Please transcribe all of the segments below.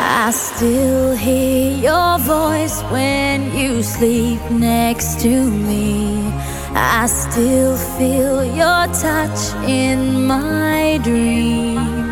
I still hear your voice when you sleep next to me. I still feel your touch in my dream.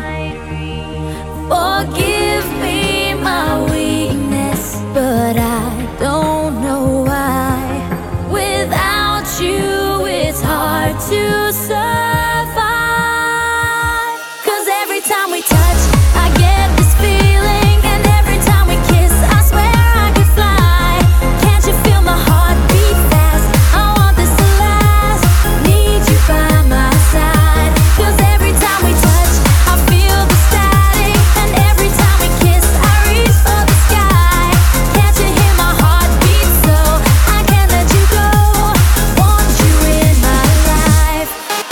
Forgive me my weakness, but I don't know why. Without you, it's hard to survive. 'Cause every time we touch, I get this feeling, and every time we kiss, I swear I could fly. Can't you feel my heart beat fast? I want this to last. Need you by my side. 'Cause every time we touch, I feel the static, and every time we kiss, I reach for the sky. Can't you hear my heart beat so I can't let you go? Want you in my life.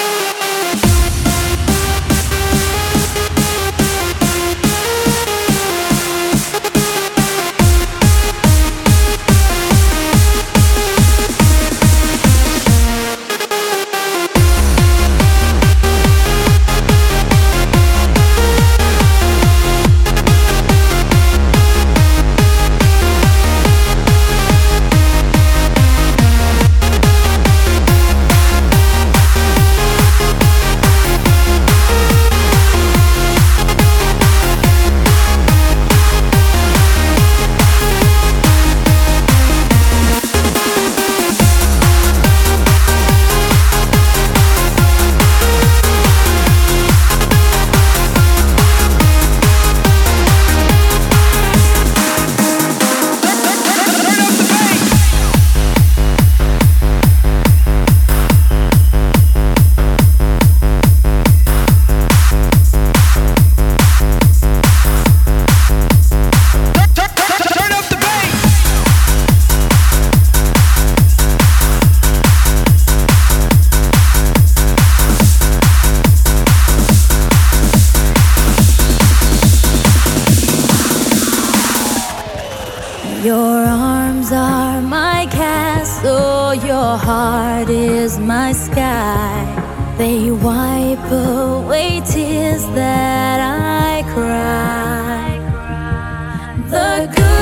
Your arms are my castle, your heart is my sky. They wipe away tears that I cry. The good